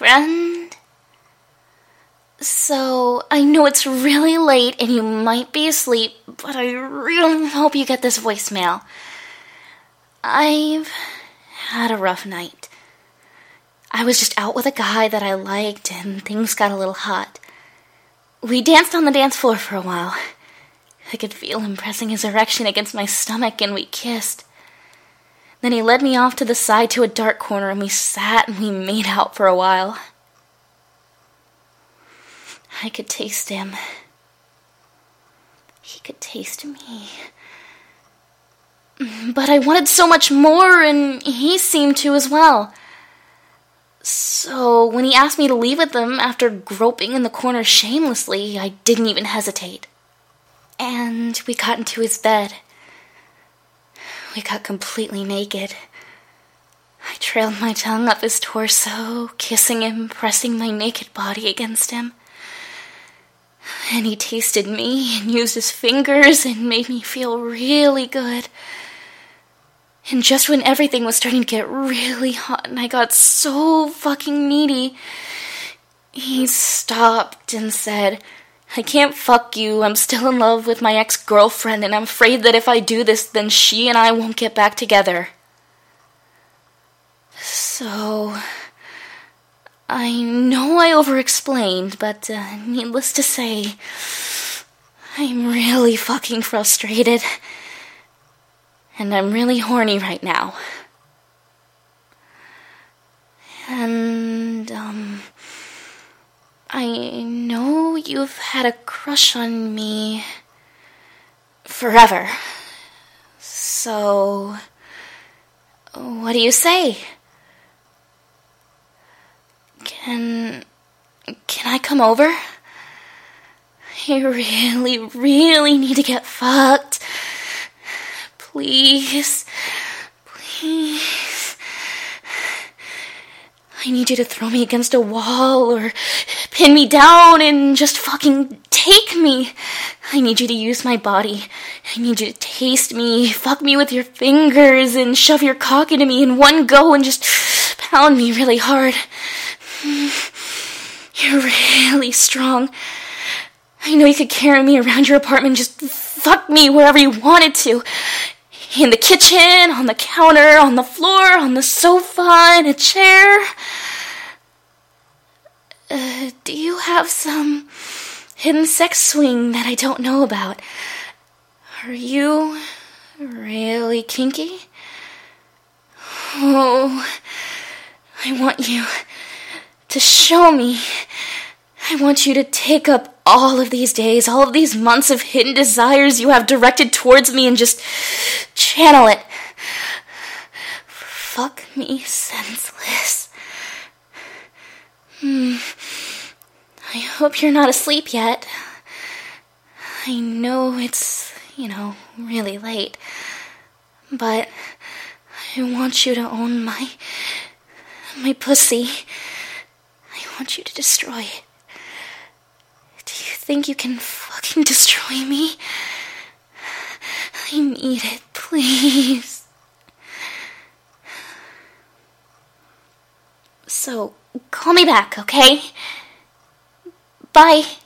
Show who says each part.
Speaker 1: friend. So, I know it's really late and you might be asleep, but I really hope you get this voicemail. I've had a rough night. I was just out with a guy that I liked and things got a little hot. We danced on the dance floor for a while. I could feel him pressing his erection against my stomach and we kissed. Then he led me off to the side to a dark corner and we sat and we made out for a while. I could taste him. He could taste me. But I wanted so much more and he seemed to as well. So when he asked me to leave with him after groping in the corner shamelessly, I didn't even hesitate. And we got into his bed. We got completely naked. I trailed my tongue up his torso, kissing him, pressing my naked body against him. And he tasted me and used his fingers and made me feel really good. And just when everything was starting to get really hot and I got so fucking needy, he stopped and said, "I can't fuck you. I'm still in love with my ex-girlfriend and I'm afraid that if I do this, then she and I won't get back together." So, I know I over-explained, but needless to say, I'm really fucking frustrated. And I'm really horny right now. And, I know you've had a crush on me forever. So, what do you say? Can I come over? I really, really need to get fucked. Please. Please. I need you to throw me against a wall or pin me down and just fucking take me. I need you to use my body. I need you to taste me, fuck me with your fingers, and shove your cock into me in one go and just pound me really hard. You're really strong. I know you could carry me around your apartment and just fuck me wherever you wanted to. In the kitchen, on the counter, on the floor, on the sofa, in a chair. Do you have some hidden sex swing that I don't know about? Are you really kinky? Oh, I want you to show me. I want you to take up all of these days, all of these months of hidden desires you have directed towards me and just channel it. Fuck me senseless. I hope you're not asleep yet. I know it's, really late. But I want you to own my pussy. I want you to destroy it. Do you think you can fucking destroy me? I need it, please. So, call me back, okay? Bye.